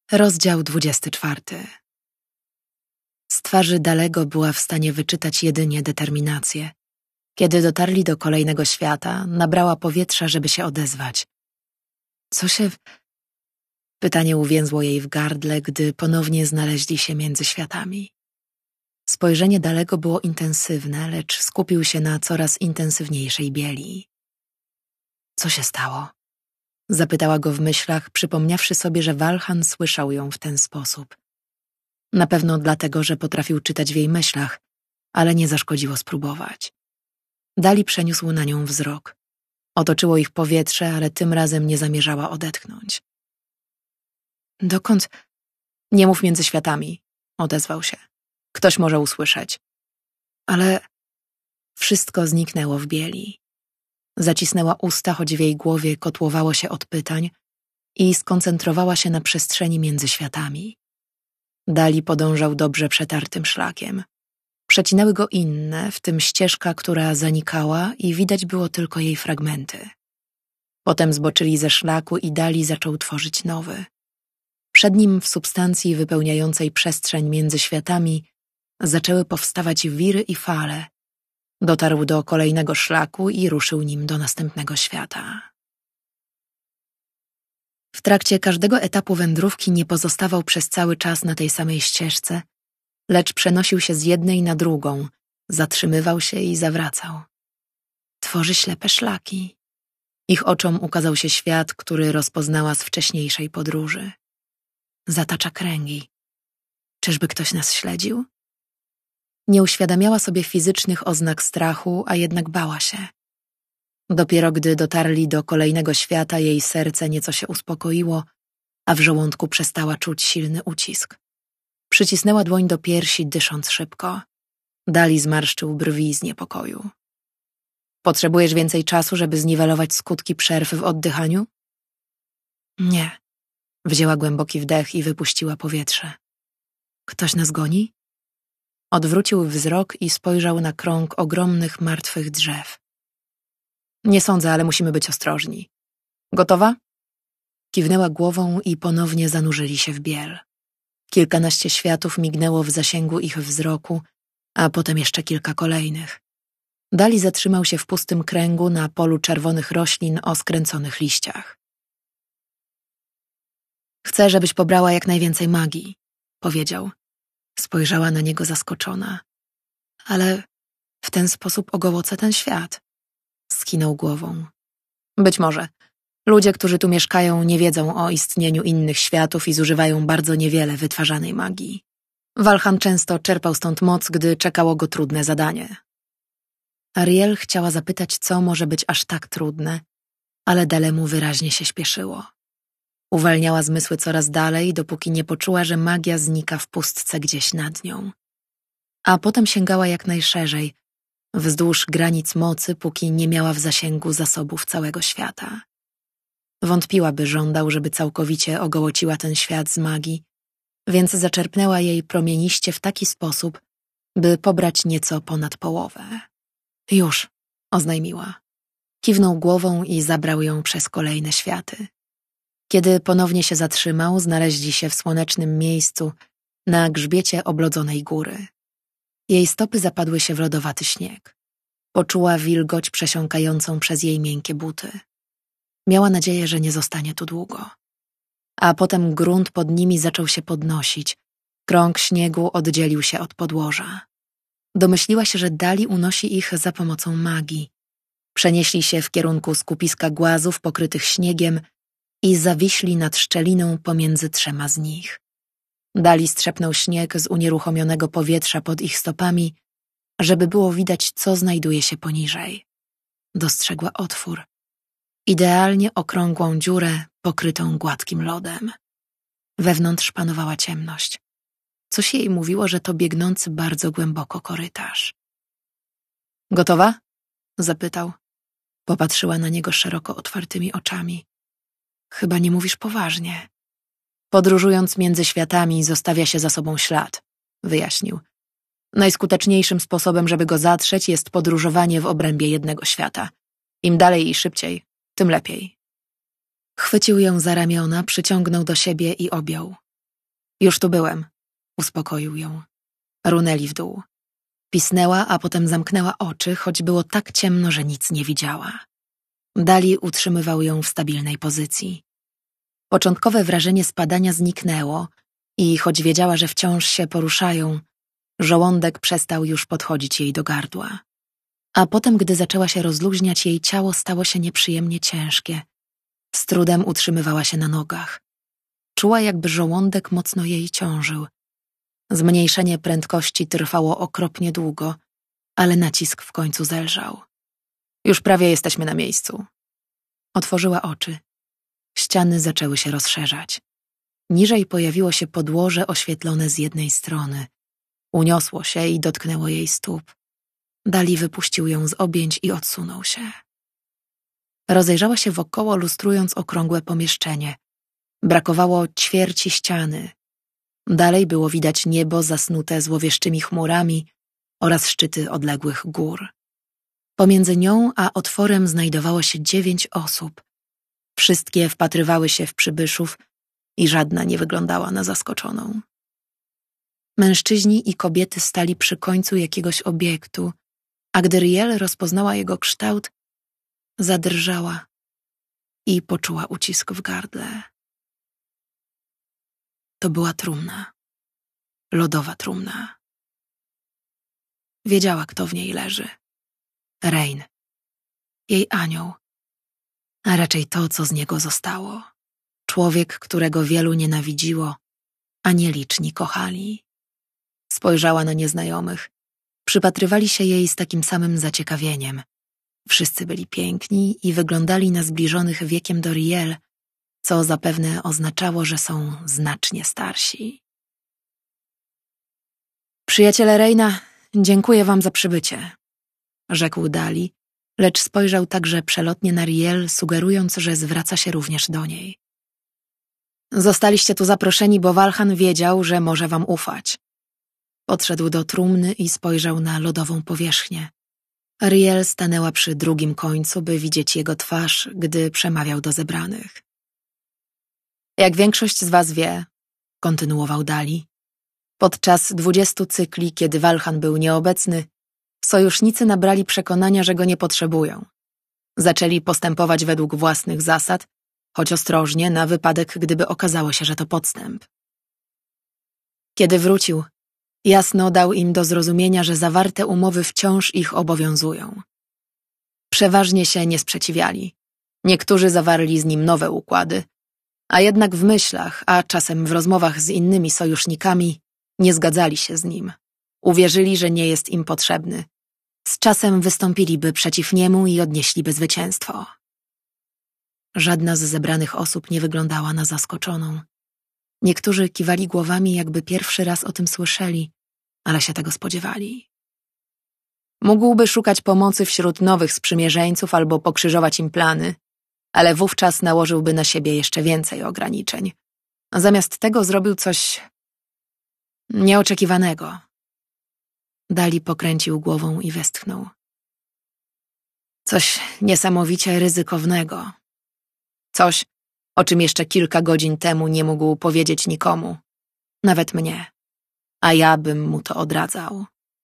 Rozdział 24. Z twarzy Dalego była w stanie wyczytać jedynie determinację. Kiedy dotarli do kolejnego świata, nabrała powietrza, żeby się odezwać. Co się... Pytanie uwięzło jej w gardle, gdy ponownie znaleźli się między światami. Spojrzenie Dalego było intensywne, lecz skupił się na coraz intensywniejszej bieli. Co się stało? Zapytała go w myślach, przypomniawszy sobie, że Walhan słyszał ją w ten sposób. Na pewno dlatego, że potrafił czytać w jej myślach, ale nie zaszkodziło spróbować. Dali przeniósł na nią wzrok. Otoczyło ich powietrze, ale tym razem nie zamierzała odetchnąć. Dokąd? Nie mów między światami, odezwał się. Ktoś może usłyszeć. Ale wszystko zniknęło w bieli. Zacisnęła usta, choć w jej głowie kotłowało się od pytań i skoncentrowała się na przestrzeni między światami. Dali podążał dobrze przetartym szlakiem. Przecinały go inne, w tym ścieżka, która zanikała i widać było tylko jej fragmenty. Potem zboczyli ze szlaku i Dali zaczął tworzyć nowy. Przed nim w substancji wypełniającej przestrzeń między światami zaczęły powstawać wiry i fale. Dotarł do kolejnego szlaku i ruszył nim do następnego świata. W trakcie każdego etapu wędrówki nie pozostawał przez cały czas na tej samej ścieżce, lecz przenosił się z jednej na drugą, zatrzymywał się i zawracał. Tworzy ślepe szlaki. Ich oczom ukazał się świat, który rozpoznała z wcześniejszej podróży. Zatacza kręgi. Czyżby ktoś nas śledził? Nie uświadamiała sobie fizycznych oznak strachu, a jednak bała się. Dopiero gdy dotarli do kolejnego świata, jej serce nieco się uspokoiło, a w żołądku przestała czuć silny ucisk. Przycisnęła dłoń do piersi, dysząc szybko. Dali zmarszczył brwi z niepokoju. Potrzebujesz więcej czasu, żeby zniwelować skutki przerw w oddychaniu? Nie. Wzięła głęboki wdech i wypuściła powietrze. Ktoś nas goni? Odwrócił wzrok i spojrzał na krąg ogromnych, martwych drzew. Nie sądzę, ale musimy być ostrożni. Gotowa? Kiwnęła głową i ponownie zanurzyli się w biel. Kilkanaście światów mignęło w zasięgu ich wzroku, a potem jeszcze kilka kolejnych. Dali zatrzymał się w pustym kręgu na polu czerwonych roślin o skręconych liściach. Chcę, żebyś pobrała jak najwięcej magii, powiedział. Spojrzała na niego zaskoczona. Ale w ten sposób ogołocę ten świat. Skinął głową. Być może. Ludzie, którzy tu mieszkają, nie wiedzą o istnieniu innych światów i zużywają bardzo niewiele wytwarzanej magii. Walhan często czerpał stąd moc, gdy czekało go trudne zadanie. Ariel chciała zapytać, co może być aż tak trudne, ale Dalemu wyraźnie się śpieszyło. Uwalniała zmysły coraz dalej, dopóki nie poczuła, że magia znika w pustce gdzieś nad nią. A potem sięgała jak najszerzej, wzdłuż granic mocy, póki nie miała w zasięgu zasobów całego świata. Wątpiła, by żądał, żeby całkowicie ogołociła ten świat z magii, więc zaczerpnęła jej promieniście w taki sposób, by pobrać nieco ponad połowę. Już, oznajmiła. Kiwnął głową i zabrał ją przez kolejne światy. Kiedy ponownie się zatrzymał, znaleźli się w słonecznym miejscu na grzbiecie oblodzonej góry. Jej stopy zapadły się w lodowaty śnieg. Poczuła wilgoć przesiąkającą przez jej miękkie buty. Miała nadzieję, że nie zostanie tu długo. A potem grunt pod nimi zaczął się podnosić. Krąg śniegu oddzielił się od podłoża. Domyśliła się, że Dali unosi ich za pomocą magii. Przenieśli się w kierunku skupiska głazów pokrytych śniegiem i zawiśli nad szczeliną pomiędzy trzema z nich. Dali strzepnął śnieg z unieruchomionego powietrza pod ich stopami, żeby było widać, co znajduje się poniżej. Dostrzegła otwór. Idealnie okrągłą dziurę pokrytą gładkim lodem. Wewnątrz panowała ciemność. Coś jej mówiło, że to biegnący bardzo głęboko korytarz. Gotowa? Zapytał. Popatrzyła na niego szeroko otwartymi oczami. Chyba nie mówisz poważnie. Podróżując między światami zostawia się za sobą ślad, wyjaśnił. Najskuteczniejszym sposobem, żeby go zatrzeć, jest podróżowanie w obrębie jednego świata. Im dalej i szybciej, tym lepiej. Chwycił ją za ramiona, przyciągnął do siebie i objął. Już tu byłem, uspokoił ją. Runęli w dół. Pisnęła, a potem zamknęła oczy, choć było tak ciemno, że nic nie widziała. Dali utrzymywał ją w stabilnej pozycji. Początkowe wrażenie spadania zniknęło i choć wiedziała, że wciąż się poruszają, żołądek przestał już podchodzić jej do gardła. A potem, gdy zaczęła się rozluźniać, jej ciało stało się nieprzyjemnie ciężkie. Z trudem utrzymywała się na nogach. Czuła, jakby żołądek mocno jej ciążył. Zmniejszenie prędkości trwało okropnie długo, ale nacisk w końcu zelżał. Już prawie jesteśmy na miejscu. Otworzyła oczy. Ściany zaczęły się rozszerzać. Niżej pojawiło się podłoże oświetlone z jednej strony. Uniosło się i dotknęło jej stóp. Dali wypuścił ją z objęć i odsunął się. Rozejrzała się wokoło, lustrując okrągłe pomieszczenie. Brakowało ćwierci ściany. Dalej było widać niebo zasnute złowieszczymi chmurami oraz szczyty odległych gór. Pomiędzy nią a otworem znajdowało się 9 osób. Wszystkie wpatrywały się w przybyszów i żadna nie wyglądała na zaskoczoną. Mężczyźni i kobiety stali przy końcu jakiegoś obiektu, a gdy Riel rozpoznała jego kształt, zadrżała i poczuła ucisk w gardle. To była trumna. Lodowa trumna. Wiedziała, kto w niej leży. Rein. Jej anioł. A raczej to, co z niego zostało. Człowiek, którego wielu nienawidziło, a nieliczni kochali. Spojrzała na nieznajomych. Przypatrywali się jej z takim samym zaciekawieniem. Wszyscy byli piękni i wyglądali na zbliżonych wiekiem do Riel, co zapewne oznaczało, że są znacznie starsi. Przyjaciele Reina, dziękuję wam za przybycie, rzekł Dali, lecz spojrzał także przelotnie na Riel, sugerując, że zwraca się również do niej. Zostaliście tu zaproszeni, bo Walchan wiedział, że może wam ufać. Podszedł do trumny i spojrzał na lodową powierzchnię. Riel stanęła przy drugim końcu, by widzieć jego twarz, gdy przemawiał do zebranych. Jak większość z was wie, kontynuował Dali, podczas 20 cykli, kiedy Walchan był nieobecny, sojusznicy nabrali przekonania, że go nie potrzebują. Zaczęli postępować według własnych zasad, choć ostrożnie, na wypadek, gdyby okazało się, że to podstęp. Kiedy wrócił, jasno dał im do zrozumienia, że zawarte umowy wciąż ich obowiązują. Przeważnie się nie sprzeciwiali. Niektórzy zawarli z nim nowe układy, a jednak w myślach, a czasem w rozmowach z innymi sojusznikami nie zgadzali się z nim. Uwierzyli, że nie jest im potrzebny. Z czasem wystąpiliby przeciw niemu i odnieśliby zwycięstwo. Żadna z zebranych osób nie wyglądała na zaskoczoną. Niektórzy kiwali głowami, jakby pierwszy raz o tym słyszeli, ale się tego spodziewali. Mógłby szukać pomocy wśród nowych sprzymierzeńców albo pokrzyżować im plany, ale wówczas nałożyłby na siebie jeszcze więcej ograniczeń. Zamiast tego zrobił coś nieoczekiwanego. Dali pokręcił głową i westchnął. Coś niesamowicie ryzykownego. Coś, o czym jeszcze kilka godzin temu nie mógł powiedzieć nikomu, nawet mnie, a ja bym mu to odradzał.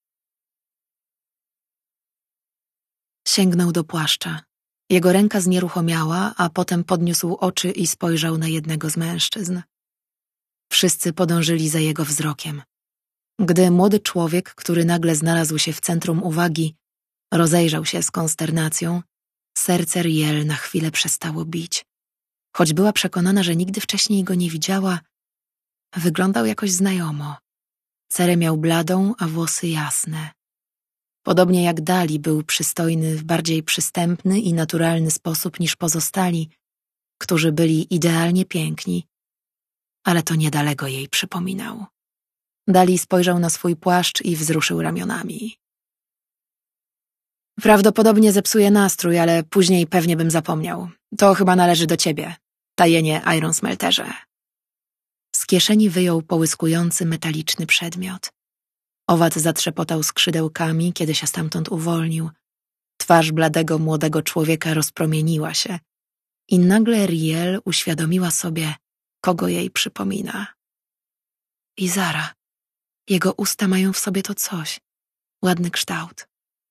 Sięgnął do płaszcza. Jego ręka znieruchomiała, a potem podniósł oczy i spojrzał na jednego z mężczyzn. Wszyscy podążyli za jego wzrokiem. Gdy młody człowiek, który nagle znalazł się w centrum uwagi, rozejrzał się z konsternacją, serce Riel na chwilę przestało bić. Choć była przekonana, że nigdy wcześniej go nie widziała, wyglądał jakoś znajomo. Cerę miał bladą, a włosy jasne. Podobnie jak Dali, był przystojny w bardziej przystępny i naturalny sposób niż pozostali, którzy byli idealnie piękni, ale to niedaleko jej przypominał. Dali spojrzał na swój płaszcz i wzruszył ramionami. Prawdopodobnie zepsuję nastrój, ale później pewnie bym zapomniał. To chyba należy do ciebie, tajenie Iron Smelterze. Z kieszeni wyjął połyskujący metaliczny przedmiot. Owad zatrzepotał skrzydełkami, kiedy się stamtąd uwolnił. Twarz bladego młodego człowieka rozpromieniła się i nagle Riel uświadomiła sobie, kogo jej przypomina. Izara. Jego usta mają w sobie to coś. Ładny kształt.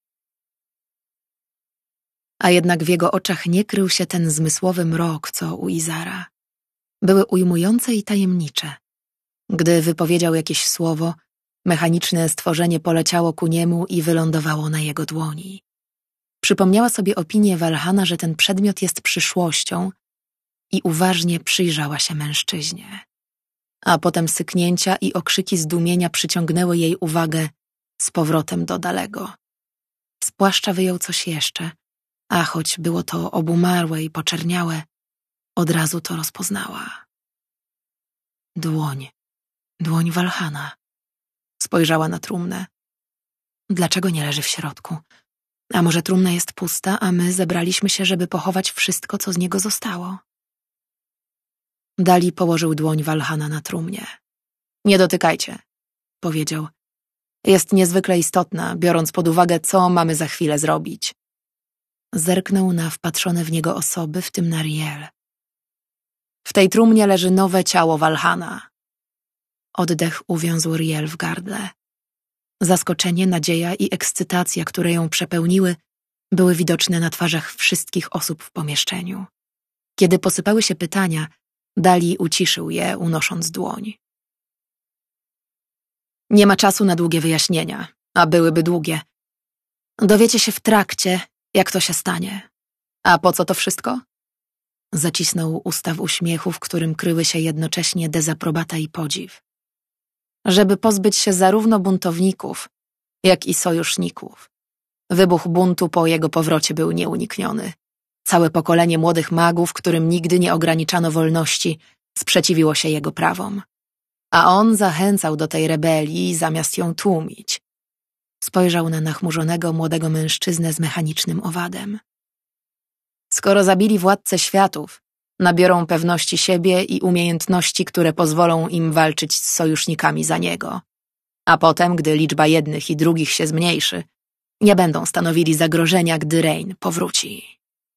A jednak w jego oczach nie krył się ten zmysłowy mrok, co u Izara. Były ujmujące i tajemnicze. Gdy wypowiedział jakieś słowo, mechaniczne stworzenie poleciało ku niemu i wylądowało na jego dłoni. Przypomniała sobie opinię Walhana, że ten przedmiot jest przyszłością i uważnie przyjrzała się mężczyźnie. A potem syknięcia i okrzyki zdumienia przyciągnęły jej uwagę z powrotem do Dalego. Z płaszcza wyjął coś jeszcze, a choć było to obumarłe i poczerniałe, od razu to rozpoznała. Dłoń Walhana. Spojrzała na trumnę. Dlaczego nie leży w środku? A może trumna jest pusta, a my zebraliśmy się, żeby pochować wszystko, co z niego zostało? Dali położył dłoń Walhana na trumnie. Nie dotykajcie, powiedział. Jest niezwykle istotna, biorąc pod uwagę, co mamy za chwilę zrobić. Zerknął na wpatrzone w niego osoby, w tym na Riel. W tej trumnie leży nowe ciało Walhana. Oddech uwiązł Riel w gardle. Zaskoczenie, nadzieja i ekscytacja, które ją przepełniły, były widoczne na twarzach wszystkich osób w pomieszczeniu. Kiedy posypały się pytania, Dali uciszył je, unosząc dłoń. Nie ma czasu na długie wyjaśnienia, a byłyby długie. Dowiecie się w trakcie, jak to się stanie. A po co to wszystko? Zacisnął usta w uśmiechu, w którym kryły się jednocześnie dezaprobata i podziw. Żeby pozbyć się zarówno buntowników, jak i sojuszników. Wybuch buntu po jego powrocie był nieunikniony. Całe pokolenie młodych magów, którym nigdy nie ograniczano wolności, sprzeciwiło się jego prawom. A on zachęcał do tej rebelii, zamiast ją tłumić. Spojrzał na nachmurzonego młodego mężczyznę z mechanicznym owadem. Skoro zabili władcę światów, nabiorą pewności siebie i umiejętności, które pozwolą im walczyć z sojusznikami za niego. A potem, gdy liczba jednych i drugich się zmniejszy, nie będą stanowili zagrożenia, gdy Rain powróci.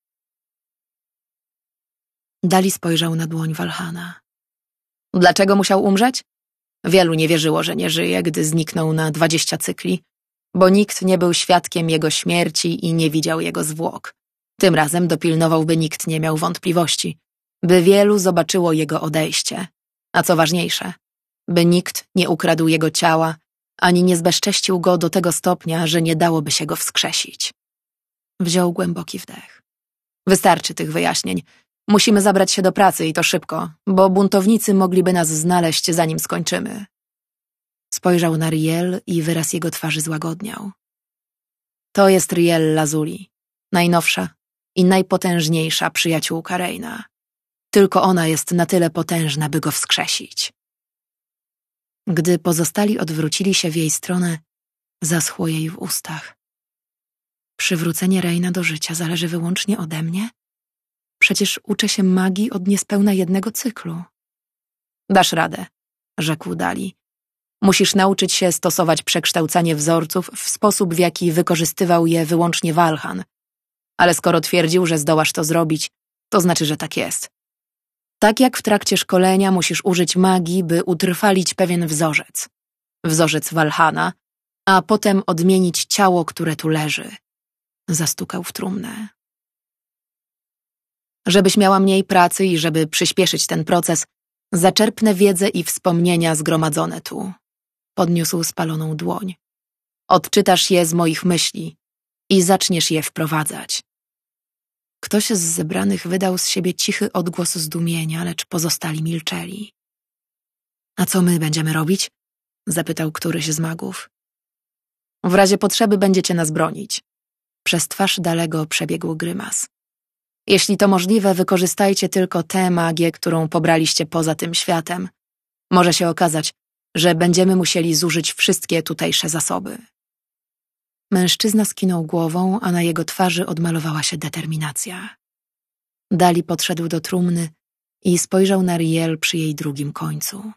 Dali spojrzał na dłoń Walhana. Dlaczego musiał umrzeć? Wielu nie wierzyło, że nie żyje, gdy zniknął na 20 cykli, bo nikt nie był świadkiem jego śmierci i nie widział jego zwłok. Tym razem dopilnował, by nikt nie miał wątpliwości, by wielu zobaczyło jego odejście, a co ważniejsze, by nikt nie ukradł jego ciała, ani nie zbezcześcił go do tego stopnia, że nie dałoby się go wskrzesić. Wziął głęboki wdech. Wystarczy tych wyjaśnień. Musimy zabrać się do pracy i to szybko, bo buntownicy mogliby nas znaleźć, zanim skończymy. Spojrzał na Riel i wyraz jego twarzy złagodniał. To jest Riel Lazuli, najnowsza i najpotężniejsza przyjaciółka Reina. Tylko ona jest na tyle potężna, by go wskrzesić. Gdy pozostali odwrócili się w jej stronę, zaschło jej w ustach. Przywrócenie Reina do życia zależy wyłącznie ode mnie? Przecież uczę się magii od niespełna 1 cyklu. Dasz radę, rzekł Dali. Musisz nauczyć się stosować przekształcanie wzorców w sposób, w jaki wykorzystywał je wyłącznie Walhan. Ale skoro twierdził, że zdołasz to zrobić, to znaczy, że tak jest. Tak jak w trakcie szkolenia musisz użyć magii, by utrwalić pewien wzorzec. Wzorzec Walhana, a potem odmienić ciało, które tu leży. Zastukał w trumnę. Żebyś miała mniej pracy i żeby przyspieszyć ten proces, zaczerpnę wiedzę i wspomnienia zgromadzone tu. Podniósł spaloną dłoń. Odczytasz je z moich myśli i zaczniesz je wprowadzać. Ktoś z zebranych wydał z siebie cichy odgłos zdumienia, lecz pozostali milczeli. A co my będziemy robić? Zapytał któryś z magów. W razie potrzeby będziecie nas bronić. Przez twarz Dalego przebiegł grymas. Jeśli to możliwe, wykorzystajcie tylko tę magię, którą pobraliście poza tym światem. Może się okazać, że będziemy musieli zużyć wszystkie tutejsze zasoby. Mężczyzna skinął głową, a na jego twarzy odmalowała się determinacja. Dali podszedł do trumny i spojrzał na Riel przy jej drugim końcu.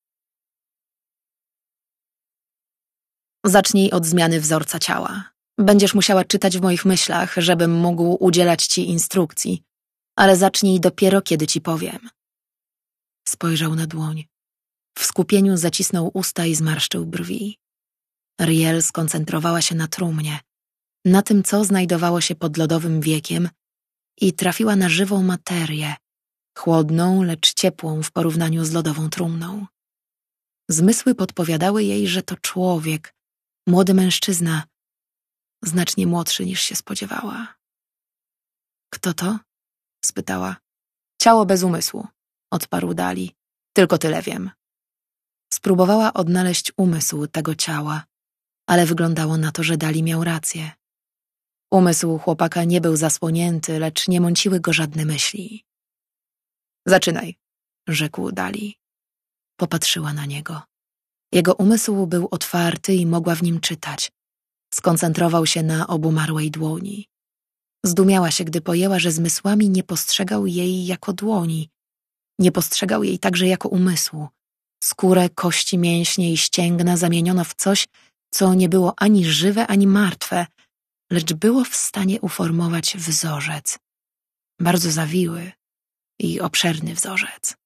Zacznij od zmiany wzorca ciała. Będziesz musiała czytać w moich myślach, żebym mógł udzielać ci instrukcji, ale zacznij dopiero, kiedy ci powiem. Spojrzał na dłoń. W skupieniu zacisnął usta i zmarszczył brwi. Riel skoncentrowała się na trumnie, na tym, co znajdowało się pod lodowym wiekiem i trafiła na żywą materię, chłodną, lecz ciepłą w porównaniu z lodową trumną. Zmysły podpowiadały jej, że to człowiek, młody mężczyzna, znacznie młodszy niż się spodziewała. Kto to? Spytała. Ciało bez umysłu, odparł Dali. Tylko tyle wiem. Spróbowała odnaleźć umysł tego ciała, ale wyglądało na to, że Dali miał rację. Umysł chłopaka nie był zasłonięty, lecz nie mąciły go żadne myśli. Zaczynaj, rzekł Dali. Popatrzyła na niego. Jego umysł był otwarty i mogła w nim czytać. Skoncentrował się na obumarłej dłoni. Zdumiała się, gdy pojęła, że zmysłami nie postrzegał jej jako dłoni. Nie postrzegał jej także jako umysłu. Skórę, kości, mięśnie i ścięgna zamieniono w coś, co nie było ani żywe, ani martwe, lecz było w stanie uformować wzorzec. Bardzo zawiły i obszerny wzorzec.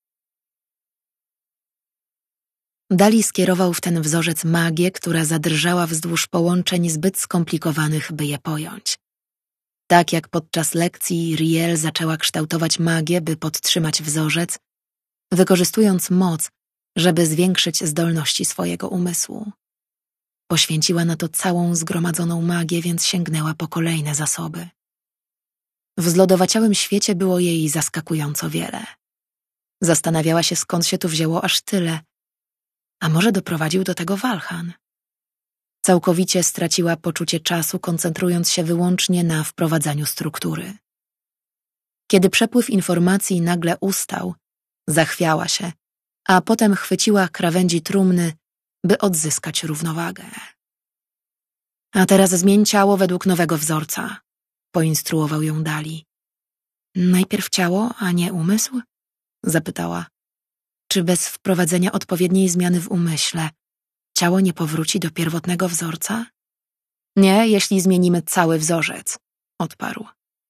Dali skierował w ten wzorzec magię, która zadrżała wzdłuż połączeń zbyt skomplikowanych, by je pojąć. Tak jak podczas lekcji Riel zaczęła kształtować magię, by podtrzymać wzorzec, wykorzystując moc, żeby zwiększyć zdolności swojego umysłu. Poświęciła na to całą zgromadzoną magię, więc sięgnęła po kolejne zasoby. W zlodowaciałym świecie było jej zaskakująco wiele. Zastanawiała się, skąd się tu wzięło aż tyle. A może doprowadził do tego Walchan? Całkowicie straciła poczucie czasu, koncentrując się wyłącznie na wprowadzaniu struktury. Kiedy przepływ informacji nagle ustał, zachwiała się, a potem chwyciła krawędzi trumny, by odzyskać równowagę. A teraz zmień ciało według nowego wzorca, poinstruował ją Dali. Najpierw ciało, a nie umysł? Zapytała. Czy bez wprowadzenia odpowiedniej zmiany w umyśle ciało nie powróci do pierwotnego wzorca? Nie, jeśli zmienimy cały wzorzec, odparł.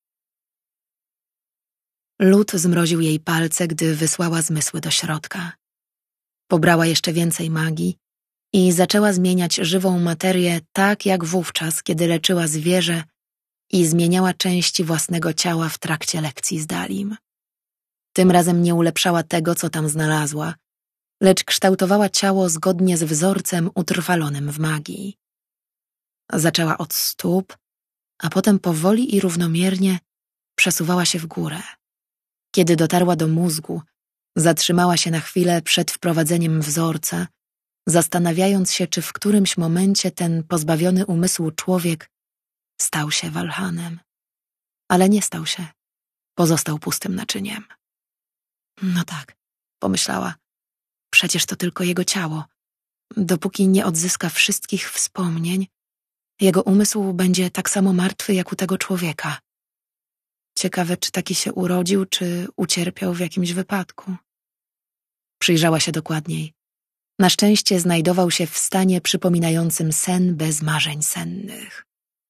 Lód zmroził jej palce, gdy wysłała zmysły do środka. Pobrała jeszcze więcej magii i zaczęła zmieniać żywą materię tak jak wówczas, kiedy leczyła zwierzę i zmieniała części własnego ciała w trakcie lekcji z Dalim. Tym razem nie ulepszała tego, co tam znalazła, lecz kształtowała ciało zgodnie z wzorcem utrwalonym w magii. Zaczęła od stóp, a potem powoli i równomiernie przesuwała się w górę. Kiedy dotarła do mózgu, zatrzymała się na chwilę przed wprowadzeniem wzorca, zastanawiając się, czy w którymś momencie ten pozbawiony umysłu człowiek stał się Walhanem. Ale nie stał się. Pozostał pustym naczyniem. No tak, pomyślała. Przecież to tylko jego ciało. Dopóki nie odzyska wszystkich wspomnień, jego umysł będzie tak samo martwy jak u tego człowieka. Ciekawe, czy taki się urodził, czy ucierpiał w jakimś wypadku. Przyjrzała się dokładniej. Na szczęście znajdował się w stanie przypominającym sen bez marzeń sennych.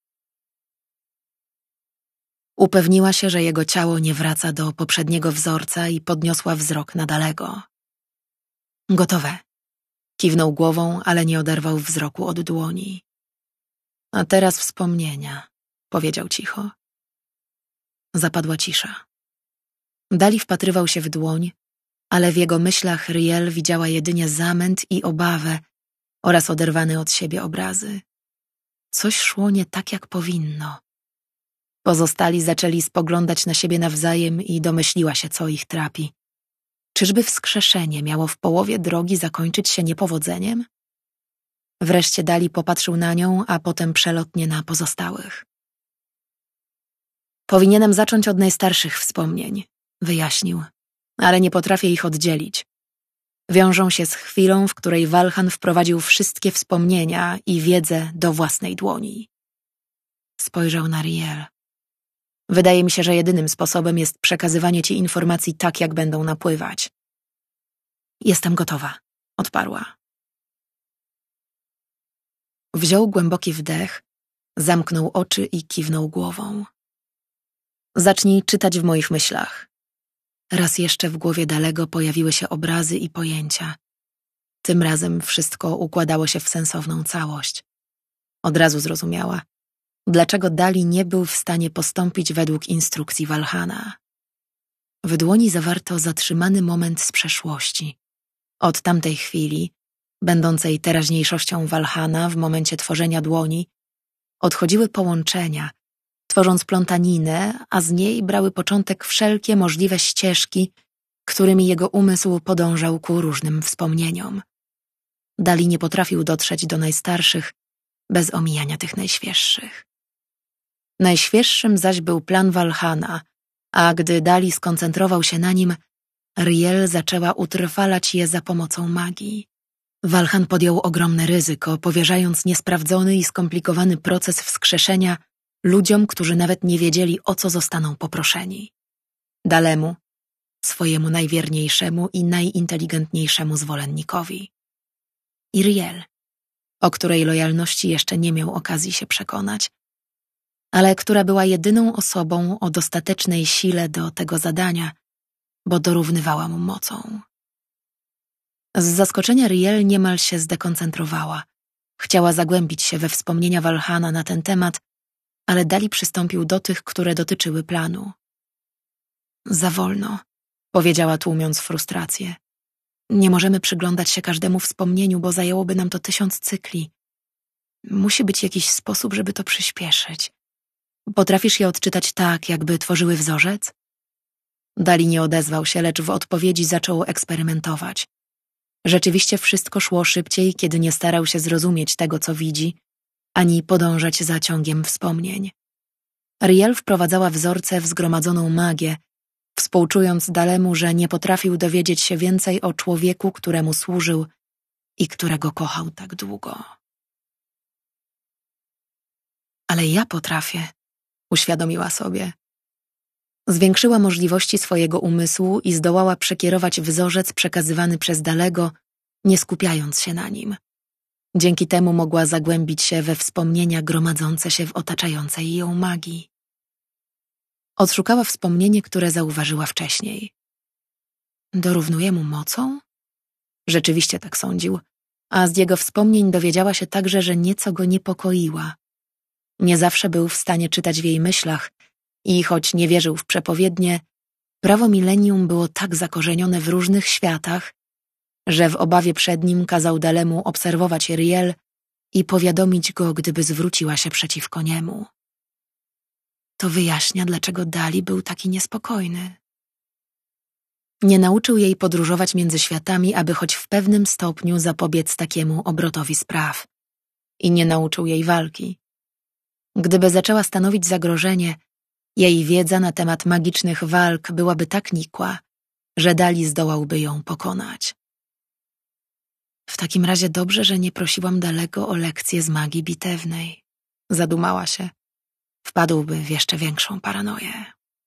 Upewniła się, że jego ciało nie wraca do poprzedniego wzorca i podniosła wzrok na Dalego. Gotowe. Kiwnął głową, ale nie oderwał wzroku od dłoni. A teraz wspomnienia, powiedział cicho. Zapadła cisza. Dali wpatrywał się w dłoń, ale w jego myślach Riel widziała jedynie zamęt i obawę oraz oderwane od siebie obrazy. Coś szło nie tak, jak powinno. Pozostali zaczęli spoglądać na siebie nawzajem i domyśliła się, co ich trapi. Czyżby wskrzeszenie miało w połowie drogi zakończyć się niepowodzeniem? Wreszcie Dali popatrzył na nią, a potem przelotnie na pozostałych. Powinienem zacząć od najstarszych wspomnień, wyjaśnił, ale nie potrafię ich oddzielić. Wiążą się z chwilą, w której Walchan wprowadził wszystkie wspomnienia i wiedzę do własnej dłoni. Spojrzał na Riel. Wydaje mi się, że jedynym sposobem jest przekazywanie ci informacji tak, jak będą napływać. Jestem gotowa, odparła. Wziął głęboki wdech, zamknął oczy i kiwnął głową. Zacznij czytać w moich myślach. Raz jeszcze w głowie Dalego pojawiły się obrazy i pojęcia. Tym razem wszystko układało się w sensowną całość. Od razu zrozumiała, dlaczego Dali nie był w stanie postąpić według instrukcji Walhana. W dłoni zawarto zatrzymany moment z przeszłości. Od tamtej chwili, będącej teraźniejszością Walhana w momencie tworzenia dłoni, odchodziły połączenia, tworząc plątaninę, a z niej brały początek wszelkie możliwe ścieżki, którymi jego umysł podążał ku różnym wspomnieniom. Dali nie potrafił dotrzeć do najstarszych bez omijania tych najświeższych. Najświeższym zaś był plan Walhana, a gdy Dali skoncentrował się na nim, Riel zaczęła utrwalać je za pomocą magii. Walhan podjął ogromne ryzyko, powierzając niesprawdzony i skomplikowany proces wskrzeszenia ludziom, którzy nawet nie wiedzieli, o co zostaną poproszeni. Dalemu, swojemu najwierniejszemu i najinteligentniejszemu zwolennikowi. I Riel, o której lojalności jeszcze nie miał okazji się przekonać, ale która była jedyną osobą o dostatecznej sile do tego zadania, bo dorównywała mu mocą. Z zaskoczenia Riel niemal się zdekoncentrowała. Chciała zagłębić się we wspomnienia Walhana na ten temat, ale Dali przystąpił do tych, które dotyczyły planu. Za wolno, powiedziała, tłumiąc frustrację. Nie możemy przyglądać się każdemu wspomnieniu, bo zajęłoby nam to 1000 cykli. Musi być jakiś sposób, żeby to przyspieszyć. Potrafisz je odczytać tak, jakby tworzyły wzorzec? Dali nie odezwał się, lecz w odpowiedzi zaczął eksperymentować. Rzeczywiście wszystko szło szybciej, kiedy nie starał się zrozumieć tego, co widzi, ani podążać za ciągiem wspomnień. Riel wprowadzała wzorce w zgromadzoną magię, współczując Dalemu, że nie potrafił dowiedzieć się więcej o człowieku, któremu służył i którego kochał tak długo. Ale ja potrafię, uświadomiła sobie. Zwiększyła możliwości swojego umysłu i zdołała przekierować wzorzec przekazywany przez Dalego, nie skupiając się na nim. Dzięki temu mogła zagłębić się we wspomnienia gromadzące się w otaczającej ją magii. Odszukała wspomnienie, które zauważyła wcześniej. Dorównuje mu mocą? Rzeczywiście tak sądził, a z jego wspomnień dowiedziała się także, że nieco go niepokoiła. Nie zawsze był w stanie czytać w jej myślach i choć nie wierzył w przepowiednie, prawo milenium było tak zakorzenione w różnych światach, że w obawie przed nim kazał Dalemu obserwować Riel i powiadomić go, gdyby zwróciła się przeciwko niemu. To wyjaśnia, dlaczego Dali był taki niespokojny. Nie nauczył jej podróżować między światami, aby choć w pewnym stopniu zapobiec takiemu obrotowi spraw. I nie nauczył jej walki. Gdyby zaczęła stanowić zagrożenie, jej wiedza na temat magicznych walk byłaby tak nikła, że Dali zdołałby ją pokonać. W takim razie dobrze, że nie prosiłam Dalego o lekcję z magii bitewnej. Zadumała się. Wpadłby w jeszcze większą paranoję.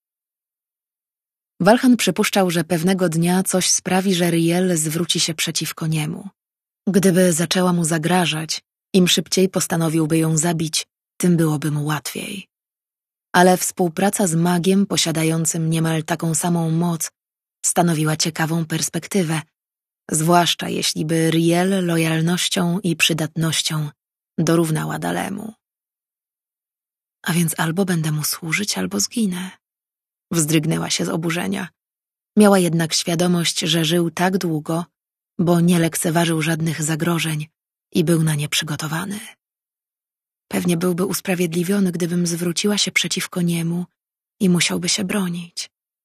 Walhan przypuszczał, że pewnego dnia coś sprawi, że Riel zwróci się przeciwko niemu. Gdyby zaczęła mu zagrażać, im szybciej postanowiłby ją zabić, tym byłoby mu łatwiej. Ale współpraca z magiem posiadającym niemal taką samą moc stanowiła ciekawą perspektywę, zwłaszcza jeśli by Riel lojalnością i przydatnością dorównała Dalemu. A więc albo będę mu służyć, albo zginę. Wzdrygnęła się z oburzenia. Miała jednak świadomość, że żył tak długo, bo nie lekceważył żadnych zagrożeń i był na nie przygotowany. Pewnie byłby usprawiedliwiony, gdybym zwróciła się przeciwko niemu i musiałby się bronić.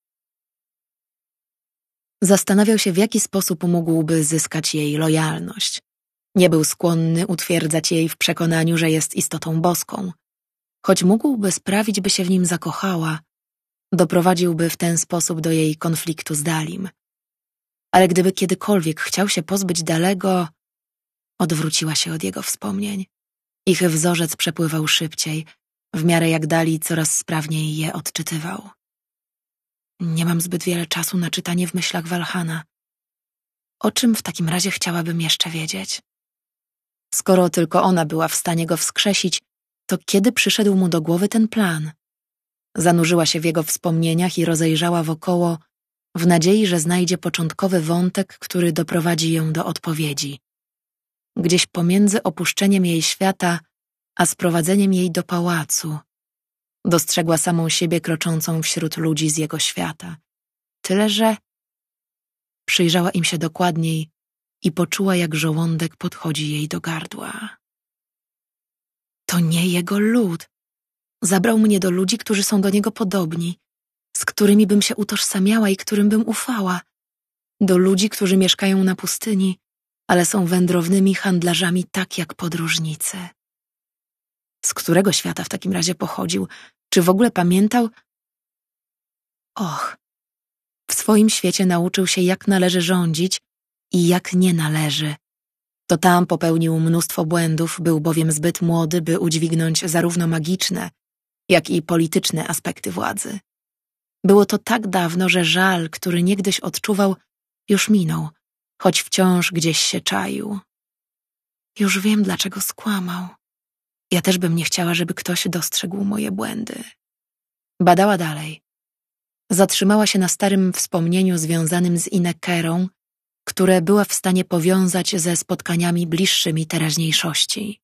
Zastanawiał się, w jaki sposób mógłby zyskać jej lojalność. Nie był skłonny utwierdzać jej w przekonaniu, że jest istotą boską. Choć mógłby sprawić, by się w nim zakochała, doprowadziłby w ten sposób do jej konfliktu z Dalim. Ale gdyby kiedykolwiek chciał się pozbyć Dalego, odwróciła się od jego wspomnień. Ich wzorzec przepływał szybciej, w miarę jak Dali coraz sprawniej je odczytywał. Nie mam zbyt wiele czasu na czytanie w myślach Walhana. O czym w takim razie chciałabym jeszcze wiedzieć? Skoro tylko ona była w stanie go wskrzesić, to kiedy przyszedł mu do głowy ten plan? Zanurzyła się w jego wspomnieniach i rozejrzała wokoło, w nadziei, że znajdzie początkowy wątek, który doprowadzi ją do odpowiedzi. gdzieś pomiędzy opuszczeniem jej świata a sprowadzeniem jej do pałacu. Dostrzegła samą siebie kroczącą wśród ludzi z jego świata. Tyle, że przyjrzała im się dokładniej i poczuła, jak żołądek podchodzi jej do gardła. To nie jego lud. Zabrał mnie do ludzi, którzy są do niego podobni, z którymi bym się utożsamiała i którym bym ufała. Do ludzi, którzy mieszkają na pustyni, ale są wędrownymi handlarzami tak jak podróżnicy. Z którego świata w takim razie pochodził? Czy w ogóle pamiętał? Och, w swoim świecie nauczył się, jak należy rządzić i jak nie należy. To tam popełnił mnóstwo błędów, był bowiem zbyt młody, by udźwignąć zarówno magiczne, jak i polityczne aspekty władzy. Było to tak dawno, że żal, który niegdyś odczuwał, już minął, choć wciąż gdzieś się czaił. Już wiem, dlaczego skłamał. Ja też bym nie chciała, żeby ktoś dostrzegł moje błędy. Badała dalej. Zatrzymała się na starym wspomnieniu związanym z Inekerą, które była w stanie powiązać ze spotkaniami bliższymi teraźniejszości.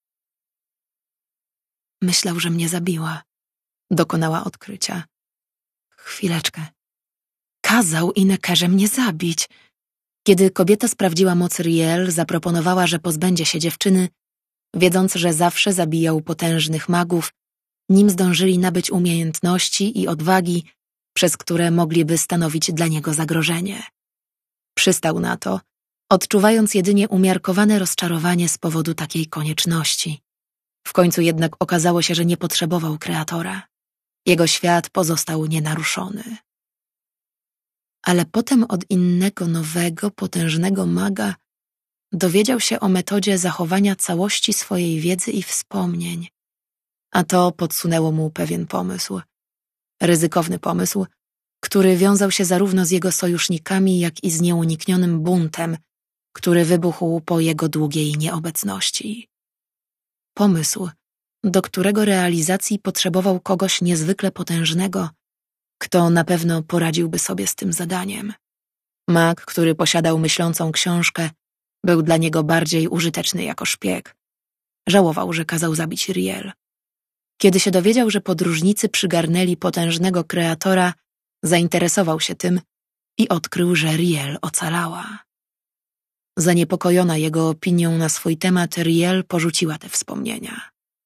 Myślał, że mnie zabiła. Dokonała odkrycia. Chwileczkę. Kazał Inekerze mnie zabić. Kiedy kobieta sprawdziła moc Riel, zaproponowała, że pozbędzie się dziewczyny, wiedząc, że zawsze zabijał potężnych magów, nim zdążyli nabyć umiejętności i odwagi, przez które mogliby stanowić dla niego zagrożenie. Przystał na to, odczuwając jedynie umiarkowane rozczarowanie z powodu takiej konieczności. W końcu jednak okazało się, że nie potrzebował kreatora. Jego świat pozostał nienaruszony. Ale potem od innego, nowego, potężnego maga dowiedział się o metodzie zachowania całości swojej wiedzy i wspomnień. A to podsunęło mu pewien pomysł. Ryzykowny pomysł, który wiązał się zarówno z jego sojusznikami, jak i z nieuniknionym buntem, który wybuchł po jego długiej nieobecności. Pomysł, do którego realizacji potrzebował kogoś niezwykle potężnego, kto na pewno poradziłby sobie z tym zadaniem. Mag, który posiadał myślącą książkę, był dla niego bardziej użyteczny jako szpieg. Żałował, że kazał zabić Riel. Kiedy się dowiedział, że podróżnicy przygarnęli potężnego kreatora, zainteresował się tym i odkrył, że Riel ocalała. Zaniepokojona jego opinią na swój temat, Riel porzuciła te wspomnienia.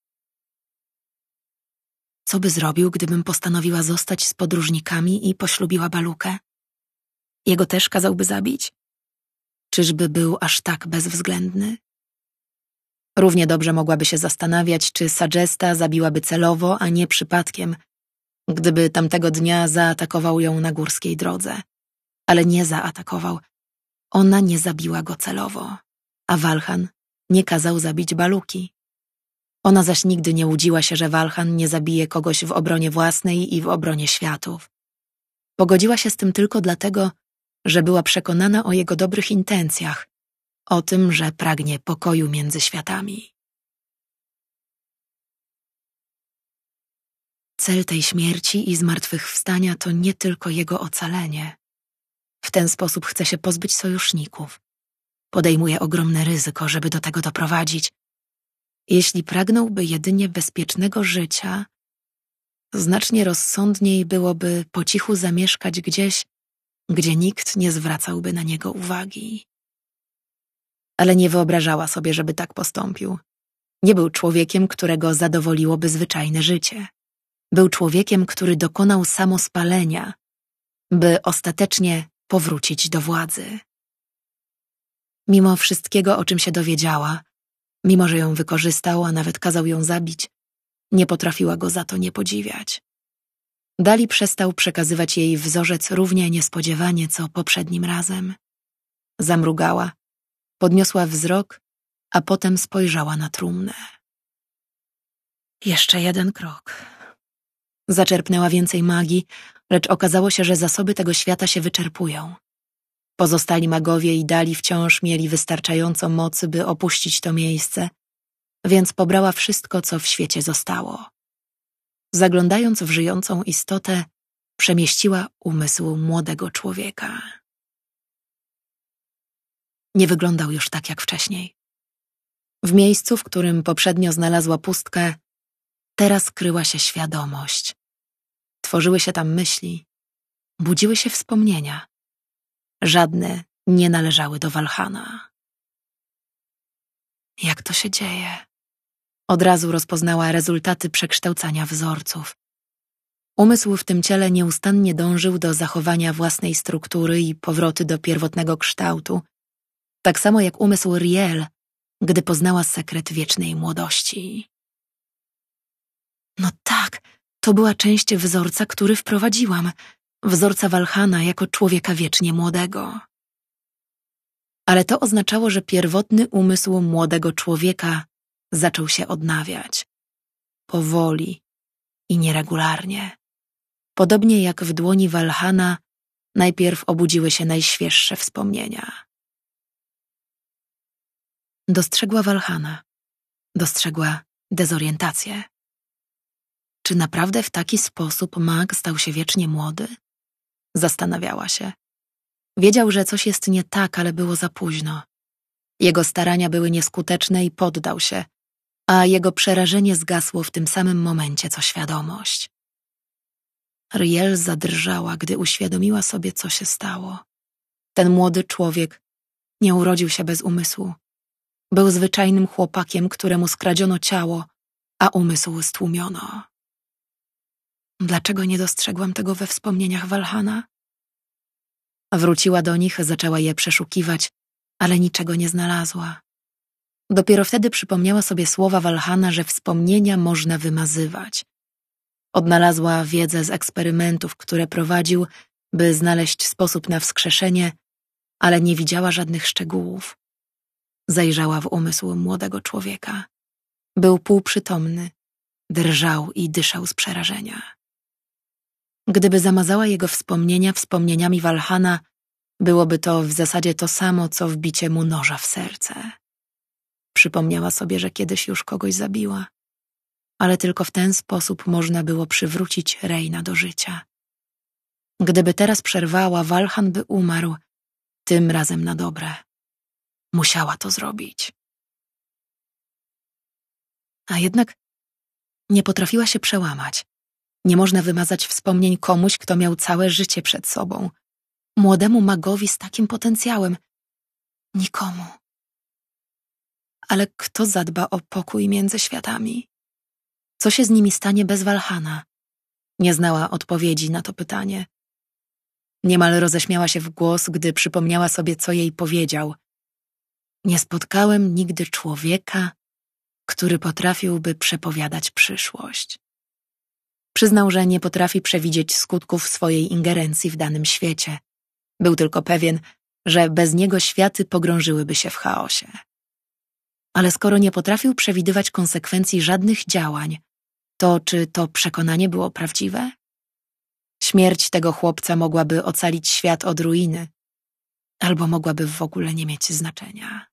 Co by zrobił, gdybym postanowiła zostać z podróżnikami i poślubiła Balukę? Jego też kazałby zabić? Czyżby był aż tak bezwzględny? Równie dobrze mogłaby się zastanawiać, czy Sagesta zabiłaby celowo, a nie przypadkiem, gdyby tamtego dnia zaatakował ją na górskiej drodze. Ale nie zaatakował. Ona nie zabiła go celowo, a Walchan nie kazał zabić Baluki. Ona zaś nigdy nie łudziła się, że Walchan nie zabije kogoś w obronie własnej i w obronie światów. Pogodziła się z tym tylko dlatego, że była przekonana o jego dobrych intencjach, o tym, że pragnie pokoju między światami. Cel tej śmierci i zmartwychwstania to nie tylko jego ocalenie. W ten sposób chce się pozbyć sojuszników. Podejmuje ogromne ryzyko, żeby do tego doprowadzić. Jeśli pragnąłby jedynie bezpiecznego życia, znacznie rozsądniej byłoby po cichu zamieszkać gdzieś, gdzie nikt nie zwracałby na niego uwagi. Ale nie wyobrażała sobie, żeby tak postąpił. Nie był człowiekiem, którego zadowoliłoby zwyczajne życie. Był człowiekiem, który dokonał samospalenia, by ostatecznie powrócić do władzy. Mimo wszystkiego, o czym się dowiedziała, mimo że ją wykorzystał, a nawet kazał ją zabić, nie potrafiła go za to nie podziwiać. Dali przestał przekazywać jej wzorzec równie niespodziewanie, co poprzednim razem. Zamrugała, podniosła wzrok, a potem spojrzała na trumnę. Jeszcze jeden krok. Zaczerpnęła więcej magii, lecz okazało się, że zasoby tego świata się wyczerpują. Pozostali magowie i Dali wciąż mieli wystarczająco mocy, by opuścić to miejsce, więc pobrała wszystko, co w świecie zostało. Zaglądając w żyjącą istotę, przemieściła umysł młodego człowieka. Nie wyglądał już tak jak wcześniej. W miejscu, w którym poprzednio znalazła pustkę, teraz kryła się świadomość. Tworzyły się tam myśli, budziły się wspomnienia. Żadne nie należały do Walhana. Jak to się dzieje? Od razu rozpoznała rezultaty przekształcania wzorców. Umysł w tym ciele nieustannie dążył do zachowania własnej struktury i powrotu do pierwotnego kształtu, tak samo jak umysł Riel, gdy poznała sekret wiecznej młodości. No tak, to była część wzorca, który wprowadziłam, wzorca Walhana jako człowieka wiecznie młodego. Ale to oznaczało, że pierwotny umysł młodego człowieka zaczął się odnawiać. Powoli i nieregularnie. Podobnie jak w dłoni Walhana najpierw obudziły się najświeższe wspomnienia. Dostrzegła Walhana. Dostrzegła dezorientację. Czy naprawdę w taki sposób mag stał się wiecznie młody? Zastanawiała się. Wiedział, że coś jest nie tak, ale było za późno. Jego starania były nieskuteczne i poddał się, a jego przerażenie zgasło w tym samym momencie, co świadomość. Riel zadrżała, gdy uświadomiła sobie, co się stało. Ten młody człowiek nie urodził się bez umysłu. Był zwyczajnym chłopakiem, któremu skradziono ciało, a umysł stłumiono. Dlaczego nie dostrzegłam tego we wspomnieniach Walhana? Wróciła do nich, zaczęła je przeszukiwać, ale niczego nie znalazła. Dopiero wtedy przypomniała sobie słowa Walhana, że wspomnienia można wymazywać. Odnalazła wiedzę z eksperymentów, które prowadził, by znaleźć sposób na wskrzeszenie, ale nie widziała żadnych szczegółów. Zajrzała w umysł młodego człowieka. Był półprzytomny, drżał i dyszał z przerażenia. Gdyby zamazała jego wspomnienia wspomnieniami Walhana, byłoby to w zasadzie to samo, co wbicie mu noża w serce. Przypomniała sobie, że kiedyś już kogoś zabiła, ale tylko w ten sposób można było przywrócić Reina do życia. Gdyby teraz przerwała, Walhan by umarł, tym razem na dobre. Musiała to zrobić. A jednak nie potrafiła się przełamać. Nie można wymazać wspomnień komuś, kto miał całe życie przed sobą. Młodemu magowi z takim potencjałem. Nikomu. Ale kto zadba o pokój między światami? Co się z nimi stanie bez Walhana? Nie znała odpowiedzi na to pytanie. Niemal roześmiała się w głos, gdy przypomniała sobie, co jej powiedział. Nie spotkałem nigdy człowieka, który potrafiłby przepowiadać przyszłość. Przyznał, że nie potrafi przewidzieć skutków swojej ingerencji w danym świecie. Był tylko pewien, że bez niego światy pogrążyłyby się w chaosie. Ale skoro nie potrafił przewidywać konsekwencji żadnych działań, to czy to przekonanie było prawdziwe? Śmierć tego chłopca mogłaby ocalić świat od ruiny, albo mogłaby w ogóle nie mieć znaczenia.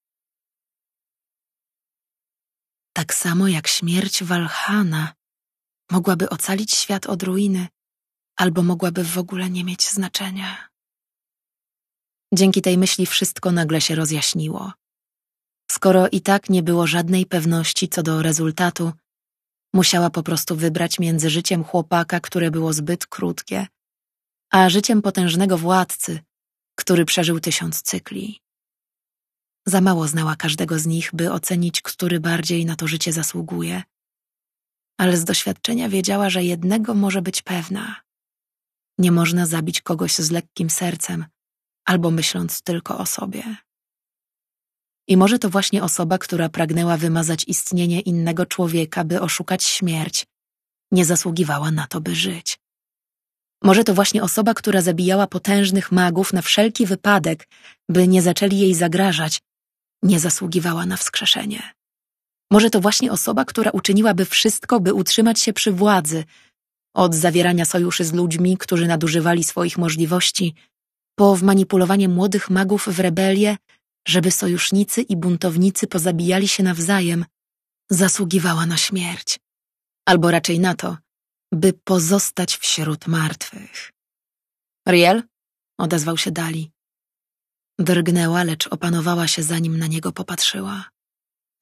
Tak samo jak śmierć Walhana mogłaby ocalić świat od ruiny, albo mogłaby w ogóle nie mieć znaczenia. Dzięki tej myśli wszystko nagle się rozjaśniło. Skoro i tak nie było żadnej pewności co do rezultatu, musiała po prostu wybrać między życiem chłopaka, które było zbyt krótkie, a życiem potężnego władcy, który przeżył 1000 cykli. Za mało znała każdego z nich, by ocenić, który bardziej na to życie zasługuje, ale z doświadczenia wiedziała, że jednego może być pewna. Nie można zabić kogoś z lekkim sercem, albo myśląc tylko o sobie. I może to właśnie osoba, która pragnęła wymazać istnienie innego człowieka, by oszukać śmierć, nie zasługiwała na to, by żyć. Może to właśnie osoba, która zabijała potężnych magów na wszelki wypadek, by nie zaczęli jej zagrażać, nie zasługiwała na wskrzeszenie. Może to właśnie osoba, która uczyniłaby wszystko, by utrzymać się przy władzy, od zawierania sojuszy z ludźmi, którzy nadużywali swoich możliwości, po wmanipulowanie młodych magów w rebelię, żeby sojusznicy i buntownicy pozabijali się nawzajem, zasługiwała na śmierć. Albo raczej na to, by pozostać wśród martwych. Riel? Odezwał się Dali. Drgnęła, lecz opanowała się, zanim na niego popatrzyła.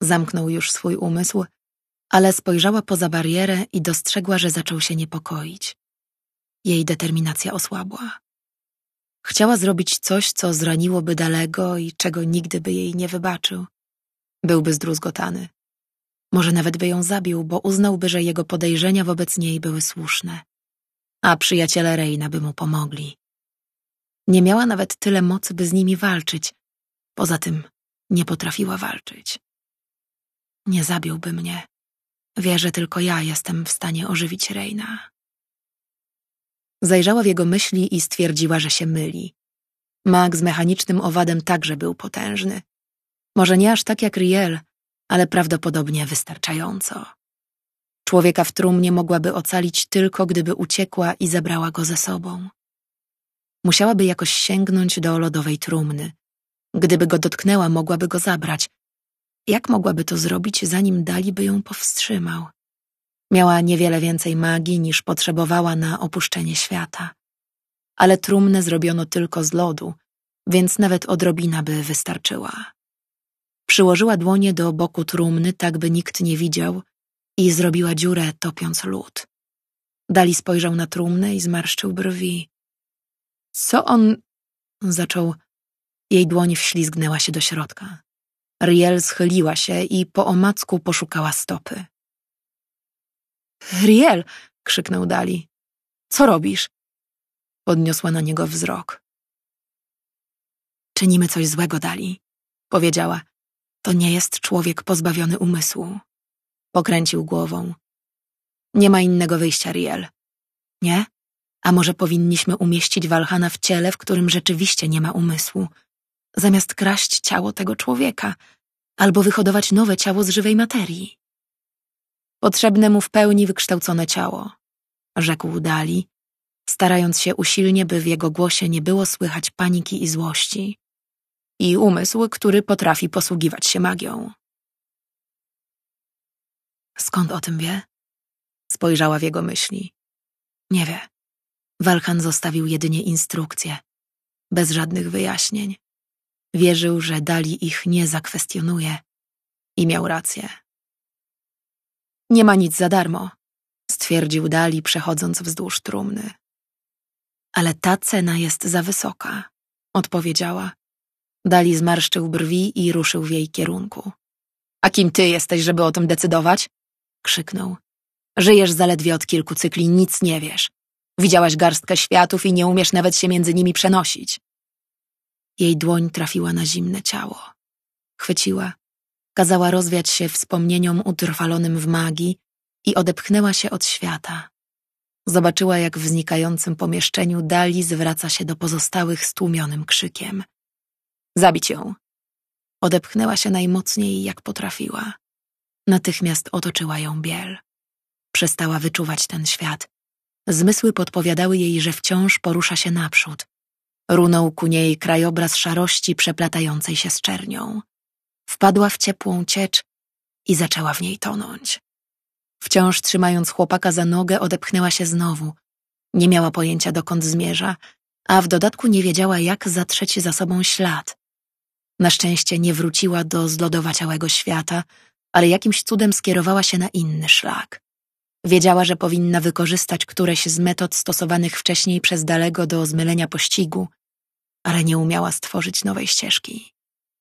Zamknął już swój umysł, ale spojrzała poza barierę i dostrzegła, że zaczął się niepokoić. Jej determinacja osłabła. Chciała zrobić coś, co zraniłoby Dalego i czego nigdy by jej nie wybaczył. Byłby zdruzgotany. Może nawet by ją zabił, bo uznałby, że jego podejrzenia wobec niej były słuszne. A przyjaciele Reina by mu pomogli. Nie miała nawet tyle mocy, by z nimi walczyć. Poza tym nie potrafiła walczyć. Nie zabiłby mnie. Wie, że tylko ja jestem w stanie ożywić Reina. Zajrzała w jego myśli i stwierdziła, że się myli. Mag z mechanicznym owadem także był potężny. Może nie aż tak jak Riel, ale prawdopodobnie wystarczająco. Człowieka w trumnie mogłaby ocalić tylko, gdyby uciekła i zabrała go ze sobą. Musiałaby jakoś sięgnąć do lodowej trumny. Gdyby go dotknęła, mogłaby go zabrać. Jak mogłaby to zrobić, zanim Dali by ją powstrzymał? Miała niewiele więcej magii, niż potrzebowała na opuszczenie świata. Ale trumnę zrobiono tylko z lodu, więc nawet odrobina by wystarczyła. Przyłożyła dłonie do boku trumny, tak by nikt nie widział, i zrobiła dziurę, topiąc lód. Dali spojrzał na trumnę i zmarszczył brwi. Co on... zaczął. Jej dłoń wślizgnęła się do środka. Riel schyliła się i po omacku poszukała stopy. Riel! Krzyknął Dali. Co robisz? Podniosła na niego wzrok. Czynimy coś złego, Dali, powiedziała. To nie jest człowiek pozbawiony umysłu. Pokręcił głową. Nie ma innego wyjścia, Riel. Nie? A może powinniśmy umieścić Walhana w ciele, w którym rzeczywiście nie ma umysłu, zamiast kraść ciało tego człowieka, albo wyhodować nowe ciało z żywej materii? Potrzebne mu w pełni wykształcone ciało, rzekł Dali, starając się usilnie, by w jego głosie nie było słychać paniki i złości. I umysł, który potrafi posługiwać się magią. Skąd o tym wie? Spojrzała w jego myśli. Nie wie. Walhan zostawił jedynie instrukcje, bez żadnych wyjaśnień. Wierzył, że Dali ich nie zakwestionuje i miał rację. Nie ma nic za darmo, stwierdził Dali, przechodząc wzdłuż trumny. Ale ta cena jest za wysoka, odpowiedziała. Dali zmarszczył brwi i ruszył w jej kierunku. A kim ty jesteś, żeby o tym decydować? Krzyknął. Żyjesz zaledwie od kilku cykli, nic nie wiesz. Widziałaś garstkę światów i nie umiesz nawet się między nimi przenosić. Jej dłoń trafiła na zimne ciało. Chwyciła, kazała rozwiać się wspomnieniom utrwalonym w magii i odepchnęła się od świata. Zobaczyła, jak w znikającym pomieszczeniu Dali zwraca się do pozostałych stłumionym krzykiem. Zabić ją. Odepchnęła się najmocniej, jak potrafiła. Natychmiast otoczyła ją biel. Przestała wyczuwać ten świat. Zmysły podpowiadały jej, że wciąż porusza się naprzód. Runął ku niej krajobraz szarości przeplatającej się z czernią. Wpadła w ciepłą ciecz i zaczęła w niej tonąć. Wciąż trzymając chłopaka za nogę, odepchnęła się znowu. Nie miała pojęcia, dokąd zmierza, a w dodatku nie wiedziała, jak zatrzeć za sobą ślad. Na szczęście nie wróciła do zlodowaciałego świata, ale jakimś cudem skierowała się na inny szlak. Wiedziała, że powinna wykorzystać któreś z metod stosowanych wcześniej przez Dalego do zmylenia pościgu, ale nie umiała stworzyć nowej ścieżki.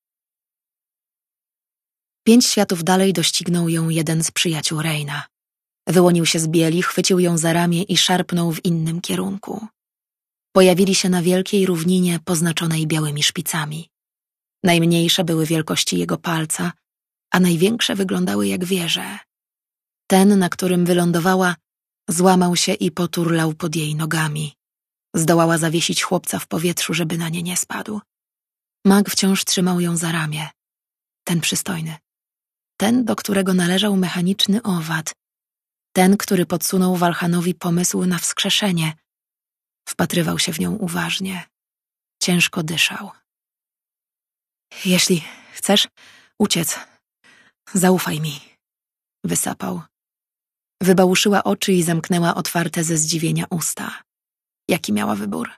5 światów dalej doścignął ją jeden z przyjaciół Reina. Wyłonił się z bieli, chwycił ją za ramię i szarpnął w innym kierunku. Pojawili się na wielkiej równinie poznaczonej białymi szpicami. Najmniejsze były wielkości jego palca, a największe wyglądały jak wieże. Ten, na którym wylądowała, złamał się i poturlał pod jej nogami. Zdołała zawiesić chłopca w powietrzu, żeby na nie nie spadł. Mag wciąż trzymał ją za ramię. Ten przystojny. Ten, do którego należał mechaniczny owad. Ten, który podsunął Walhanowi pomysł na wskrzeszenie. Wpatrywał się w nią uważnie. Ciężko dyszał. Jeśli chcesz uciec, zaufaj mi, wysapał. Wybałuszyła oczy i zamknęła otwarte ze zdziwienia usta. Jaki miała wybór?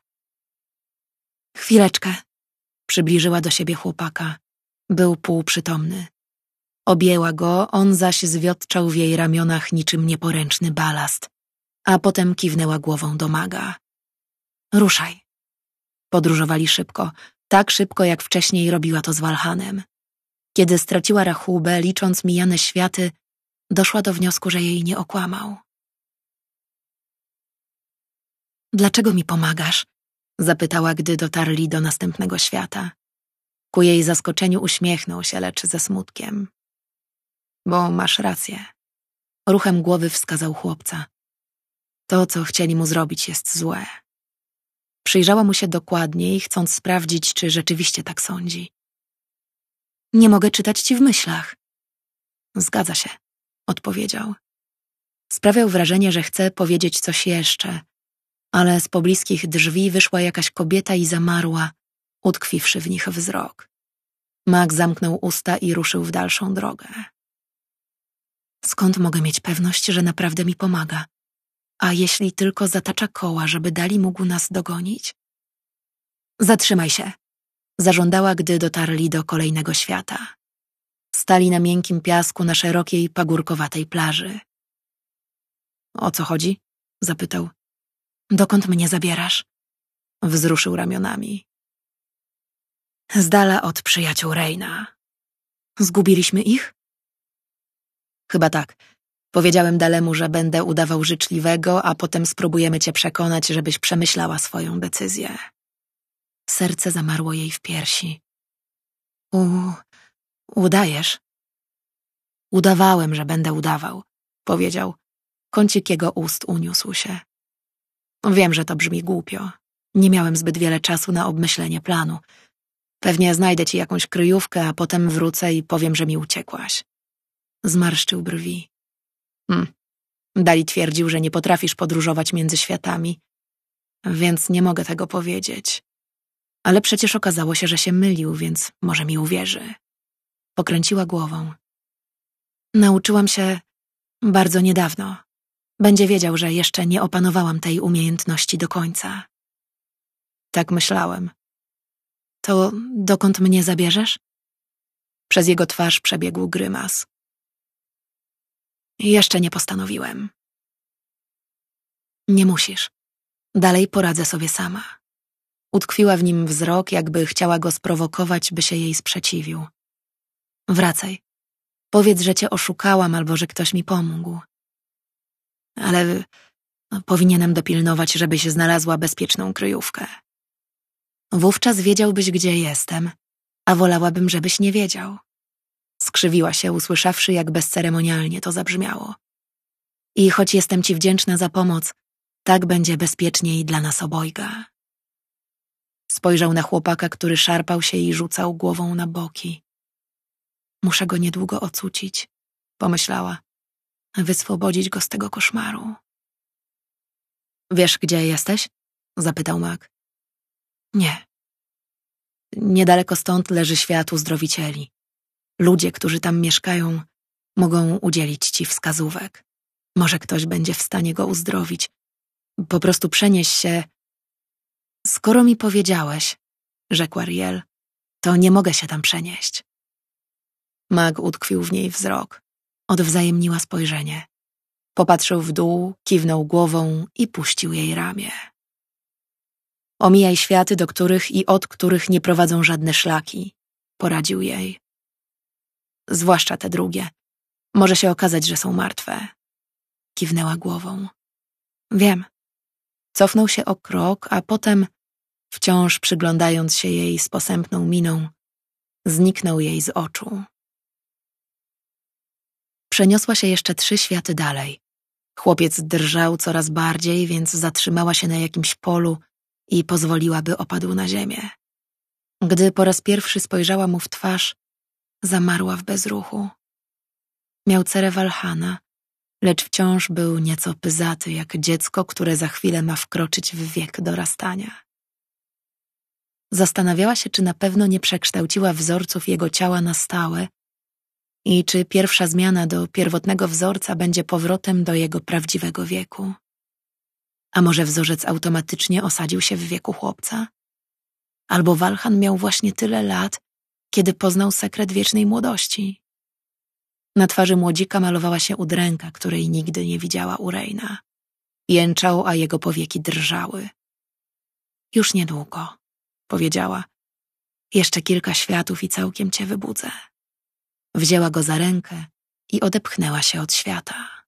Chwileczkę. Przybliżyła do siebie chłopaka. Był półprzytomny. Objęła go, on zaś zwiotczał w jej ramionach niczym nieporęczny balast, a potem kiwnęła głową do Maga. Ruszaj. Podróżowali szybko, tak szybko jak wcześniej robiła to z Walhanem. Kiedy straciła rachubę, licząc mijane światy, doszła do wniosku, że jej nie okłamał. Dlaczego mi pomagasz? Zapytała, gdy dotarli do następnego świata. Ku jej zaskoczeniu uśmiechnął się, lecz ze smutkiem. Bo masz rację. Ruchem głowy wskazał chłopca. To, co chcieli mu zrobić, jest złe. Przyjrzała mu się dokładniej, chcąc sprawdzić, czy rzeczywiście tak sądzi. Nie mogę czytać ci w myślach. Zgadza się, odpowiedział. Sprawiał wrażenie, że chce powiedzieć coś jeszcze, ale z pobliskich drzwi wyszła jakaś kobieta i zamarła, utkwiwszy w nich wzrok. Mag zamknął usta i ruszył w dalszą drogę. Skąd mogę mieć pewność, że naprawdę mi pomaga? A jeśli tylko zatacza koła, żeby Dali mógł nas dogonić? Zatrzymaj się, zażądała, gdy dotarli do kolejnego świata. Stali na miękkim piasku na szerokiej, pagórkowatej plaży. O co chodzi? Zapytał. Dokąd mnie zabierasz? Wzruszył ramionami. Z dala od przyjaciół Reina. Zgubiliśmy ich? Chyba tak. Powiedziałem Dalemu, że będę udawał życzliwego, a potem spróbujemy cię przekonać, żebyś przemyślała swoją decyzję. Serce zamarło jej w piersi. Udajesz? Udawałem, że będę udawał, powiedział. Kącik jego ust uniósł się. Wiem, że to brzmi głupio. Nie miałem zbyt wiele czasu na obmyślenie planu. Pewnie znajdę ci jakąś kryjówkę, a potem wrócę i powiem, że mi uciekłaś. Zmarszczył brwi. Dali twierdził, że nie potrafisz podróżować między światami, więc nie mogę tego powiedzieć. Ale przecież okazało się, że się mylił, więc może mi uwierzy. Pokręciła głową. Nauczyłam się bardzo niedawno. Będzie wiedział, że jeszcze nie opanowałam tej umiejętności do końca. Tak myślałem. To dokąd mnie zabierzesz? Przez jego twarz przebiegł grymas. Jeszcze nie postanowiłem. Nie musisz. Dalej poradzę sobie sama. Utkwiła w nim wzrok, jakby chciała go sprowokować, by się jej sprzeciwił. Wracaj. Powiedz, że cię oszukałam albo że ktoś mi pomógł. Ale powinienem dopilnować, żebyś znalazła bezpieczną kryjówkę. Wówczas wiedziałbyś, gdzie jestem, a wolałabym, żebyś nie wiedział. Skrzywiła się, usłyszawszy, jak bezceremonialnie to zabrzmiało. I choć jestem ci wdzięczna za pomoc, tak będzie bezpieczniej dla nas obojga. Spojrzał na chłopaka, który szarpał się i rzucał głową na boki. Muszę go niedługo ocucić, pomyślała, wyswobodzić go z tego koszmaru. Wiesz, gdzie jesteś? Zapytał Mag. Nie. Niedaleko stąd leży świat uzdrowicieli. Ludzie, którzy tam mieszkają, mogą udzielić ci wskazówek. Może ktoś będzie w stanie go uzdrowić. Po prostu przenieś się. Skoro mi powiedziałeś, rzekł Ariel, to nie mogę się tam przenieść. Mag utkwił w niej wzrok. Odwzajemniła spojrzenie. Popatrzył w dół, kiwnął głową i puścił jej ramię. Omijaj światy, do których i od których nie prowadzą żadne szlaki, poradził jej. Zwłaszcza te drugie. Może się okazać, że są martwe. Kiwnęła głową. Wiem. Cofnął się o krok, a potem, wciąż przyglądając się jej z posępną miną, zniknął jej z oczu. Przeniosła się jeszcze 3 światy dalej. Chłopiec drżał coraz bardziej, więc zatrzymała się na jakimś polu i pozwoliła, by opadł na ziemię. Gdy po raz pierwszy spojrzała mu w twarz, zamarła w bezruchu. Miał cerę Walhana, lecz wciąż był nieco pyzaty, jak dziecko, które za chwilę ma wkroczyć w wiek dorastania. Zastanawiała się, czy na pewno nie przekształciła wzorców jego ciała na stałe i czy pierwsza zmiana do pierwotnego wzorca będzie powrotem do jego prawdziwego wieku. A może wzorzec automatycznie osadził się w wieku chłopca? Albo Walhan miał właśnie tyle lat, kiedy poznał sekret wiecznej młodości. Na twarzy młodzika malowała się udręka, której nigdy nie widziała u Reina. Jęczał, a jego powieki drżały. Już niedługo, powiedziała. Jeszcze kilka światów i całkiem cię wybudzę. Wzięła go za rękę i odepchnęła się od świata.